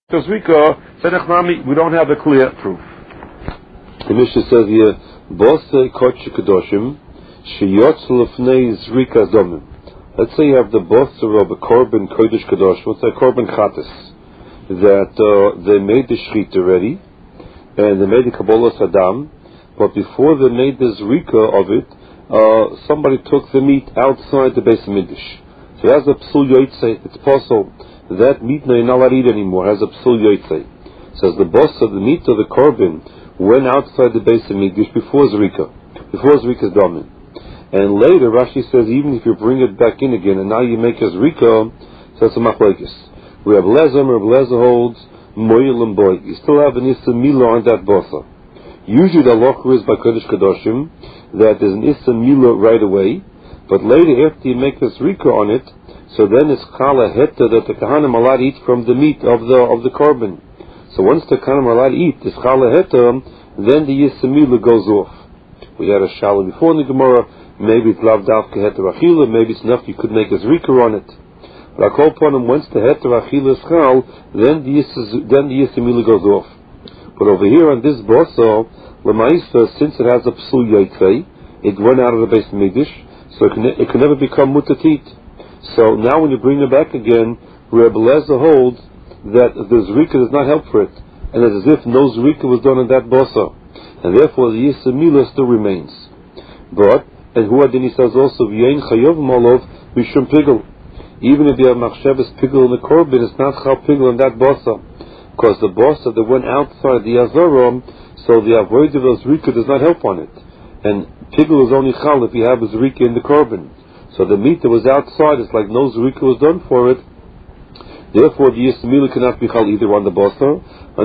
Zrika, we don't have a clear proof. The Mishnah says here, Bosei Kodesh Kedoshim, Sheyotz Lefnei Zrika Domim. Let's say you have the Bosser of a Korban Kodesh Kedoshim, what's a Korban Chatas, that they made the Shechita already, and they made the Kabbalah Saddam, but before they made the Zrika of it, somebody took the meat outside the Beis Hamikdash. So as a Psul Yotzei, it's possible that meat you're not allowed to eat anymore, has a Psul Yotzei. Says the boss of the meat of the Korban went outside the Beis Hamikdash before Zrika's domin. And later Rashi says even if you bring it back in again and now you make a Zrika, so that's a machlokes. We have Lezer holds Moyel and Boy. You still have an Issa Mila on that bossa. Usually the halacha is by Kodesh Kedoshim that there's an Issa Mila right away, but later after you make a Zrika on it, so then it's Chala Heta that the Kahanim are allowed to eat from the meat of the Korban. So once the Kahanim are allowed to eat this Chala Heta, then the Yisamila goes off. We had a Shala before in the Gemara, maybe it's Lav Davka Heta Rachila, maybe it's enough you could make a Zrika on it. But I call upon him, once the Heta Rachila is Chal, then the Yisamila goes off. But over here on this Bosa, Lamaisa, since it has a Psul Yotzei, it went out of the Beis Hamikdash, so it can never become Mutatit. So now when you bring it back again, Rebbe Lezer holds that the Zrika does not help for it, and it's as if no Zrika was done in that bossa, and therefore the Yisamila still remains. But, and Huadini says also, V'yein Chayov Molov Mishum Pigel. Even if you have Machshavas Pigel in the Korban, it's not Chal Pigel in that bossa, because the bossa that went outside the Azarom, so the avoid of the Zrika does not help on it. And Pigel is only Chal if you have a Zrika in the Korban. So the meat that was outside, it's like no Zrika was done for it. Therefore, the Yisamila cannot be Chal either on the Bosa.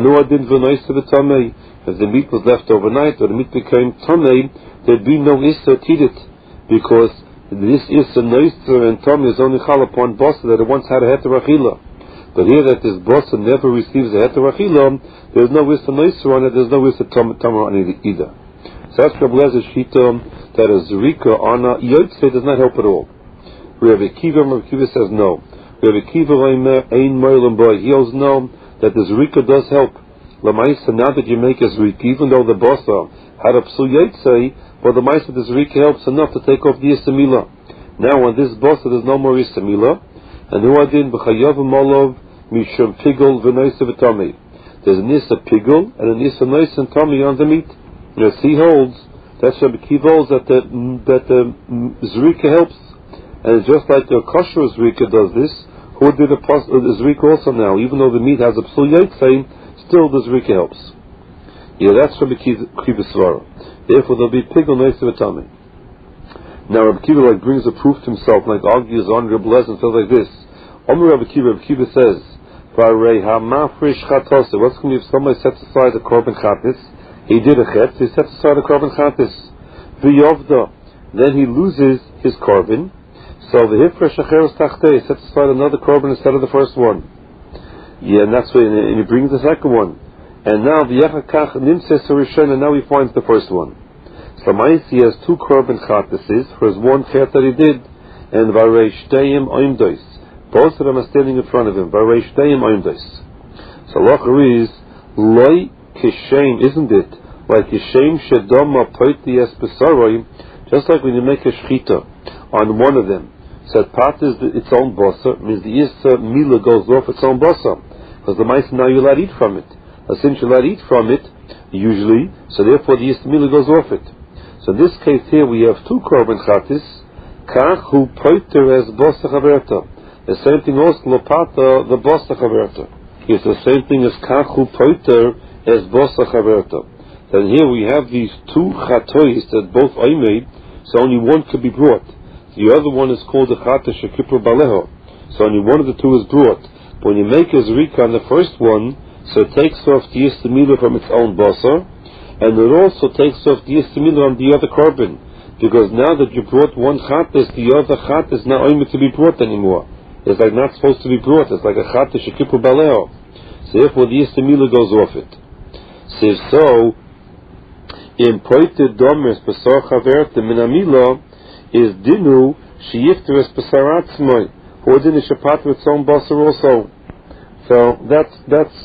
If the meat was left overnight, or the meat became Tamei, there'd be no Issa to eat it. Because this Issa Noiser and Tamei is only Chal upon Bosa that it once had a Heter Achila. But here that this Bosa never receives a Heter Achila, there's no Issa Noiser on it, there's no Issa Tamei on it either. So that's Rebbe Lezer's Shita, that a Zrika on a Yotzei does not help at all. Rebbe Kiva says no. Rebbe Kiva Ein Moyel and Boy, he holds no, that the Zrika does help. Lamaisa, now that you make a Zrika, even though the Bosa had a Psul Yotzei, but the Maisa, the Zrika helps enough to take off the Yisamila. Now on this Bosa there's no more Yisamila, and Huadin B'chayav Molov Mishum Pigel V'Noisa V'Tomei. There's an Issa Pigel and an Issa Noisa and Tomei on the meat. As he holds, that's Rabbi Kiva holds that the Zrika helps, and it's just like the kosher Zrika does this. Who did the Zrika also now? Even though the meat has a Psul Yotzei, still the Zrika helps. Yeah, that's Rabbi Kiva Svara. Therefore, there'll be Pigel Noisa V'Tamei. Now Rabbi Kiva brings a proof to himself, argues on Rabbi Lezer and says like this. Rabbi Kiva says, what's going to be if somebody sets aside the Korban Chatas? He did a chet, so he sets aside a Korban Chatas. V'yovda, then he loses his Korban. So the Hifresh Acheres Tachtei sets aside another Korban instead of the first one. Yeah, and that's why, and he brings the second one. And now V'yachakach Nimses Harishon, and now he finds the first one. So he has two Korban Chatases for his one chet that he did, and Varei Shteim Oimdois. Both of them are standing in front of him. Varei Shteim Oimdois. So Locher is Loi Kishem, isn't it? Like Kishem Shedoma Poiti Espesaroi, just like when you make a Shechita on one of them. So part is its own bossa, means the Issa Mila goes off its own bossa. Because the mice now you're allowed to eat from it. Since you're allowed to eat from it, usually, so therefore the Issa Mila goes off it. So in this case here we have two Korban Chatis, Kach Hu Poiter as Bossa Chaverta. The same thing also, Lopata, the Bossa Chaverta. It's the same thing as Kach Hu Poiter as Bossa Chaverta. Then here we have these two Chatois that both I made, so only one could be brought. The other one is called the Chata Shekipur Baleho, so only one of the two is brought. But when you make a Zrika on the first one, so it takes off the Yisamila from its own Bossa, and it also takes off the Yisamila on the other Korban, because now that you brought one Chatas, the other Chatas is not only to be brought anymore. It's like not supposed to be brought. It's like a Chata Shekipur Baleho. So therefore the Yisamila goes off it. So, in Poited Domers Pesar Chavert the Minamila is Dinu Sheyifteres Pesar Atzmoi, who didn't Shapat with its own Basar also. So that's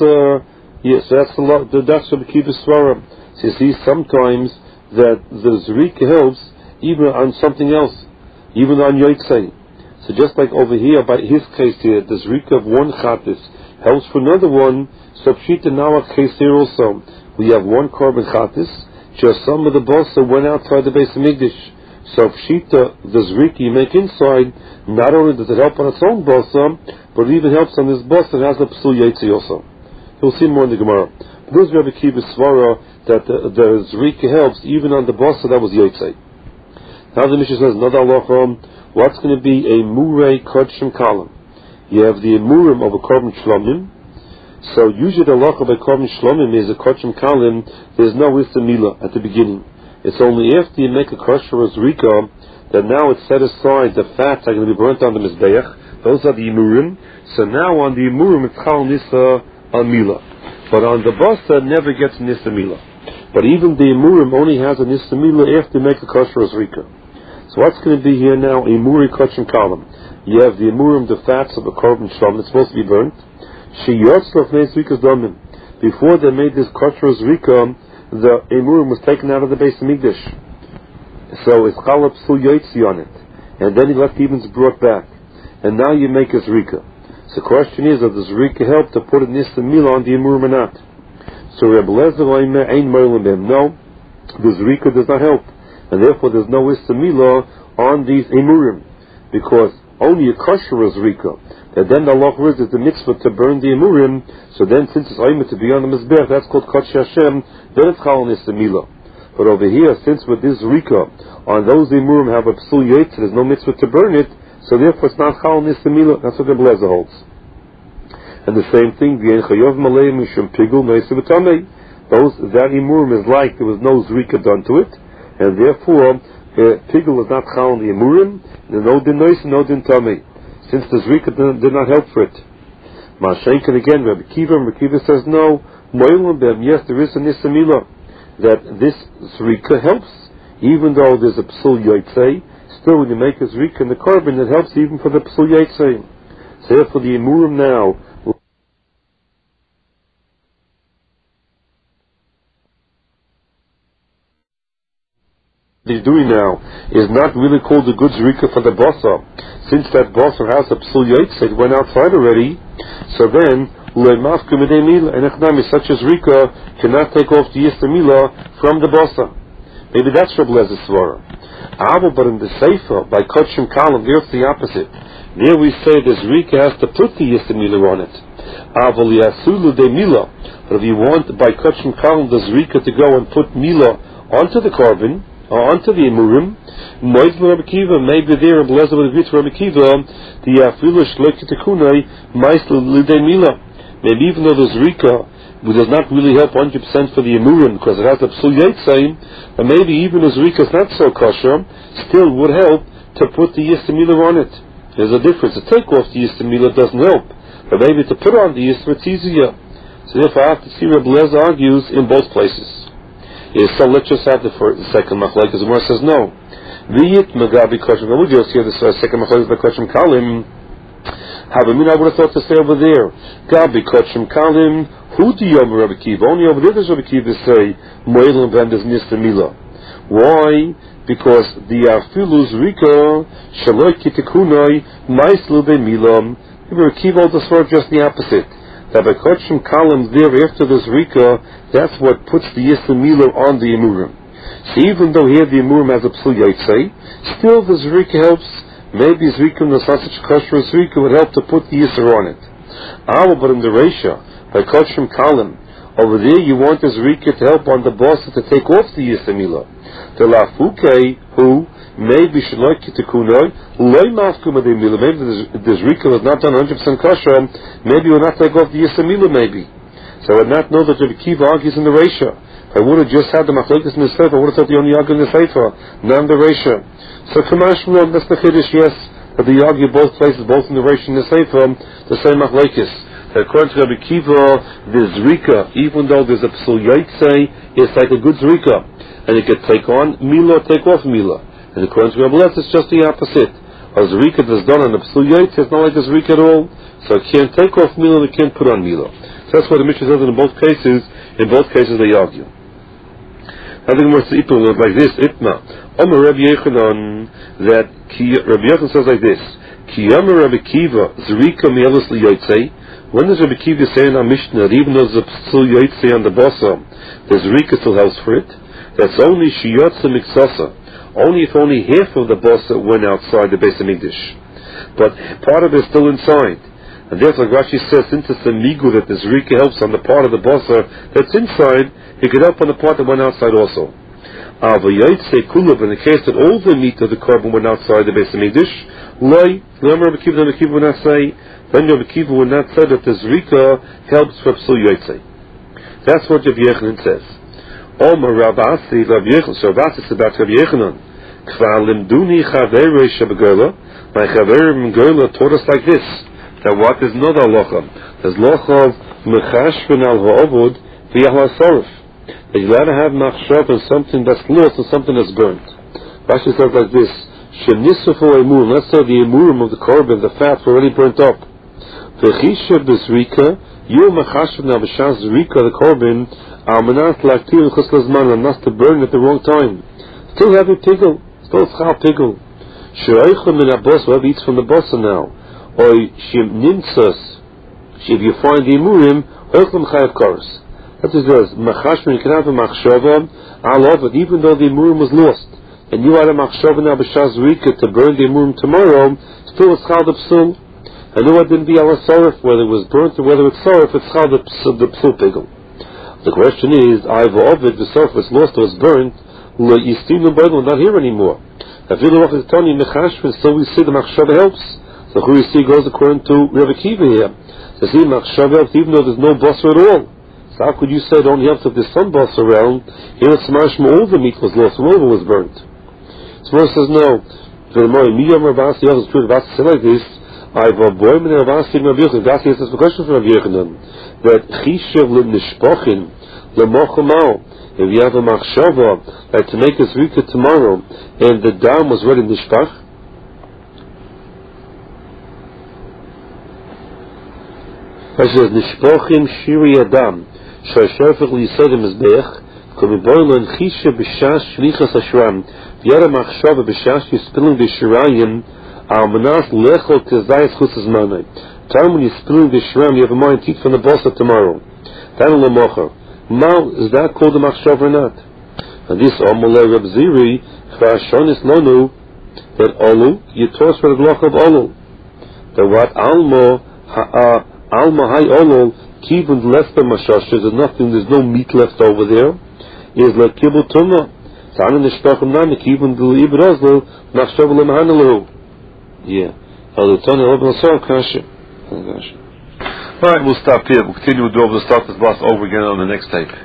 Rabbi Kiva Svara. So you see sometimes that the Zrika helps even on something else, even on Yotzei. So just like over here, by his case here, the Zrika of one Chatis helps for another one. So Pshita now a case here also. We have one Korban Chatis, just some of the bossa went outside the Beis Hamikdash. So Pshita, the Zrika you make inside, not only does it help on its own bossa, but it even helps on this bossa that has a Psul Yetzi also. You'll see more in the Gemara. This is Rabbi Kiva Svara that the Zrika helps even on the bossa that was Yetzi. Now the Mishnah says another halacha. What's going to be a Murei Kodshim Kalam? You have the Emurim of a Korban Shlomim. So usually the halacha by Korban Shlomim is a Kodshim Kalim. There's no Istamila at the beginning. It's only after you make a kosher or Zrika that now it's set aside. The fats are going to be burnt on the Mizbeach. Those are the Emurim. So now on the Emurim it's Chal Nisa Amila. But on the Basa it never gets Nisa Mila. But even the Emurim only has a Nisa Mila after you make a kosher or Zrika. So what's going to be here now? A Muri Kodshim Kalam. You have the Emurim, the fats of a Korban Shlom. It's supposed to be burnt. Before they made this kosher Zrika, the Emurim was taken out of the Beis Hamikdash. So it's Chalab Psul Yotzi on it. And then the Evans brought back. And now you make a Zrika. So the question is, does the Zrika help to put a Nisa Mila on the Emurim or not? So Reb Lezer Oimer Ein Moilim Bem. No, the Zrika does not help. And therefore there's no Istamila on these Emurim. Because only a kosher is Zrika. And then the law is the mitzvah to burn the Emurim. So then since it's Oimer to be on the Mizbech, that's called Kodesh Hashem, then it's Chal Istamila. But over here, since with this Zrika, on those Emurim have a Psul Yetzi, there's no mitzvah to burn it, so therefore it's not Chal Istamila. That's what the Blazer holds. And the same thing, the Enchayov Malay Mishum Pigul Meisivatamei. That Emurim is like there was no Zrika done to it. And therefore, Pigul is not Chal in the Emurim, no din nois, no din tamei, since the Zrika did not help for it. Mashenkin again, Rabbi Kiva says no, Moilim Bem, yes, there is a Nisamila, that this Zrika helps, even though there's a Psul Yotzei, still when you make a Zrika in the Korban, it helps even for the Psul Yotzei. So therefore the Emurim now, he's doing now is not really called a good Zrika for the Bossa. Since that Bossa has a Psul Yotzi, it went outside already, so then such a Zrika cannot take off the Yistamila from the Bossa. Maybe that's Reb Lezer Svara. But in the Sefer, by Kodshim Kalam, there's the opposite. There we say the Zrika has to put the Yistamila on it. But if you want by Kodshim Kalam the Zrika to go and put Mila onto the Korban, or onto the Emurim, maybe there Reb Lezer would agree to Rabbi Kiva, the Afilu Shloki Tekunai, Maislu Lidei Mila. Maybe even though the Zrika does not really help 100% for the Emurim because it has a Psul Yotzi, and maybe even the Zrika is not so kosher, still would help to put the Yistamila on it. There's a difference. To take off the Yistamila doesn't help, but maybe to put on the Yistamila it's easier. So therefore I have to see Reb Lezer argues in both places. So let's just have the second machlek, because the Gemara says no. V'yit magabi kodshim. We'll just hear the second machlek by Kodshim Kalim. Havamina, I would have thought to say over there. Gabi kodshim Kalim. Who do you Rabbi Kiva? Only over there does Rabbi Kiva say moelim vendas nistamila. Why? Because the afilu Zrika shaloi kitikunoi maislu be'milam. Rabbi Kiva holds the sword just the opposite. That by Kodshim Kalim there after the Zrika, that's what puts the Yistamila on the Emurim. So even though here the Emurim has a Psul Yotzi, still the Zrika helps. Maybe Zrika in the such kosher Zrika would help to put the Yisr on it. But in the Reisha, by Kodshim Kalim, over there you want the Zrika to help on the bossa to take off the Yistamila. The Lafuke, who maybe Shaloi Kitikunoi, Loi Mafkum Ademila, maybe the Zrika was not done 100% kosher, maybe will not take off the Yistamila maybe. So I would not know that Rabbi Kiva argues in the Reisha. I would have just had the Machlokes in the Sefer, I would have thought the only argue in the Sefer, not in the Reisha. So Kamash Shalom, that's the Chiddush, yes, that they argue both places, both in the Reisha and the Sefer, the same Machlokes. According to Rabbi Kiva, the Zrika, even though there's a Psul Yotzi, it's like a good Zrika. And it could take on Mila, take off Mila. And according to Rabbi Lezer, it's just the opposite. A Zrika that's done on the Psul Yaitse, it's not like a Zrika at all. So it can't take off Mila and it can't put on Mila. So that's what the Mishnah says in both cases. In both cases they argue. Now the Gemara says like this, Itma. Omer Rabbi Yechanan, that Rabbi Yechanan says like this. Ki Omer Rabbi Kiva, Zrika Mielus Liyaitse. When does Rabbi Kiva say in our Mishnah that even though there's a Psul Yaitse on the Bossa, the Zrika still helps for it? That's only Shiyotze Miksasa. Only if only half of the Bossa went outside the Beis HaMikdash. But part of it is still inside. And therefore Rashi says, since it's a migu that the Zrika helps on the part of the Bossa that's inside, it could help on the part that went outside also. In the case that all the meat of the korban went outside the Beis HaMikdash, Rabbi Kiva would not say, then Rabbi Kiva would not say that the Zrika helps for Psul Yaitse. That's what Rabbi Yechanan says. Omer Rabbi Asi, Rabbi Yechanan, so Rabbi Asi says about Rabbi Yechanan, Kvar limduni chaverei shebegerla, my chaverim gerla taught us like this, that what is not halacha? There's halacha of mechashven al ha'avod v'yahla sorif. That you're allowed to have machshav on something that's lost and something that's burnt. Rashi says like this: Shenisafu emur. Let's say the emurim of the korban, the fats were already burnt up. V'chisha b'zrika, you mechashven al b'shas zrika the korban almanat laktir chuslas and not to burn at the wrong time. Still have a pigel, still chal pigel. Shereichel min abos, whoever eats from the bossa now. Oy shim nimtzas, if you find the emurim, oichlem chayav karos. That is this, machashmin, you can have a machshava, al even though the emurim was lost, and you had a machshava now b'shaz rika to burn the emurim tomorrow, still it's chal the psul. And no, it didn't be al sarif, whether it was burnt or whether it's sarif, it's chal the psul pigel. The question is, I've ovid, the sarif was lost or was burnt, yistim the burden, not here anymore. If you look at the Tony machashmin, so we see the machshava helps. So who you see goes according to Rabbi Kiva here. So see, machshava helps even though there's no bossa at all. So how could you say it only helps if there's some bossa around? Here it's mashma, all the meat was lost, all of it was burnt. So Moshe says no. The more Miyam Ravasi, the other true Ravasi said like this. I've a boy in Ravasi Rabbi Yechanan. Ravasi has a question for Rabbi Yechanan that chishav l'nishpochin l'mochamal. If you have a machshava that to make a zrika tomorrow and the dam was ready nishpach. It says nishpochim shiri adam shashafik liyisadim mizbech komiboylo and chisha b'shash shlichas hashram. If you had a machshava b'shash you're spilling the shirayim al manas lechol tezayis chutzes manay. Time when you're spilling the shiram you have a mind to eat from the bossa tomorrow. Tan l'mocher. Now, is that called a machshav or not? And this Amalei Reb Ziri, Chvashonis Nonu, that Olu, you toss for the block of Olu. That what Alma Hai Olu, Kivund left the Mashash, there's no meat left over there, is like Kibbul Tumma. Ta'anin Nishpachim Nami, Kivund L'ib Rozlo, Machshav L'Mahanalu. Yeah. Al-Tani Al-Ibn Asar, Kasha. Alright, we'll stop here. We'll continue with the start this boss over again on the next tape.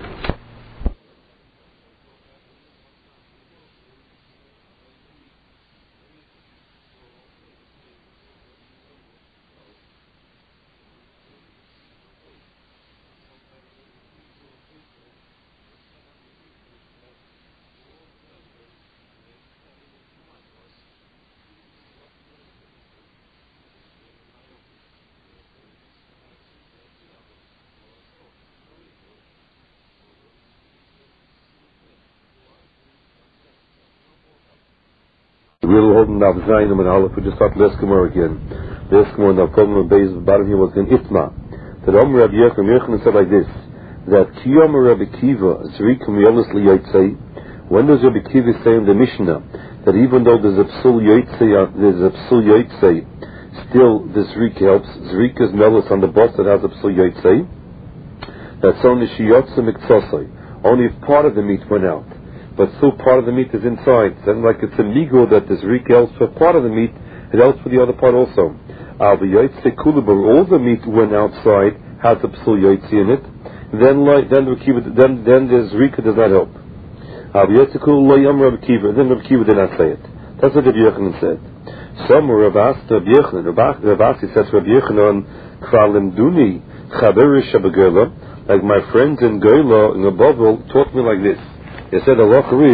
We'll hold Nav Zayin and Aleph. We just start Les Gemara again. Les Gemara, the problem base of the bottom here was in Itma. That Omer Rabbi Yechanan said like this: that Kiyomer Rabbi Kiva Zrikum Yolis Liyaitse. When does Rabbi Kiva say in the Mishnah that even though there's a Psul Yaitse, still the Zrik helps? Zrik is melis on the boss that has a Psul Yaitse. That's only Shiyotze Miktsosai. Only if part of the meat went out. But still part of the meat is inside. Then like it's a migo that this Zrik helps for part of the meat, it helps for the other part also. All the meat went outside, has a Psul Yaitse in it, then the Zrika does not help. Then Rabbi Kiva did not say it. That's what Rabbi Yechanan said. Some Rav Asi says Rabbi Yechanan, Kvalim Duni, Chaverish Shabagerla, like my friends in Goyla in the Babel taught me like this. They said Allah